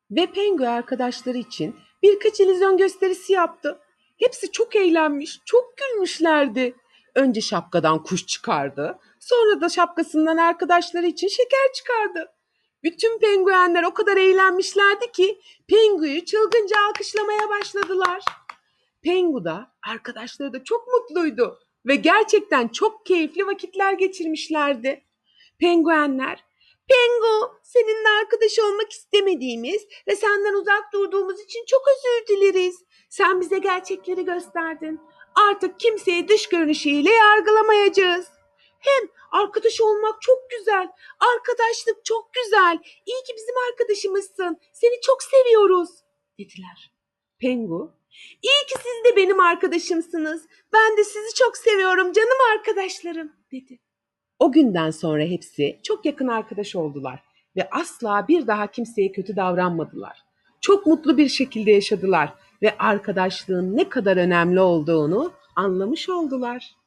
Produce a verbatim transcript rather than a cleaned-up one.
Ve Pengu arkadaşları için birkaç illüzyon gösterisi yaptı. Hepsi çok eğlenmiş, çok gülmüşlerdi. Önce şapkadan kuş çıkardı, sonra da şapkasından arkadaşları için şeker çıkardı. Bütün penguenler o kadar eğlenmişlerdi ki Pengu'yu çılgınca alkışlamaya başladılar. Pengu da arkadaşları da çok mutluydu ve gerçekten çok keyifli vakitler geçirmişlerdi. Penguenler, Pengu, seninle arkadaş olmak istemediğimiz ve senden uzak durduğumuz için çok özür dileriz. Sen bize gerçekleri gösterdin. Artık kimseyi dış görünüşüyle yargılamayacağız. Hem arkadaş olmak çok güzel. Arkadaşlık çok güzel. İyi ki bizim arkadaşımızsın. Seni çok seviyoruz, dediler. Pengu, iyi ki siz de benim arkadaşımsınız. Ben de sizi çok seviyorum canım arkadaşlarım, dedi. O günden sonra hepsi çok yakın arkadaş oldular ve asla bir daha kimseye kötü davranmadılar. Çok mutlu bir şekilde yaşadılar ve arkadaşlığın ne kadar önemli olduğunu anlamış oldular.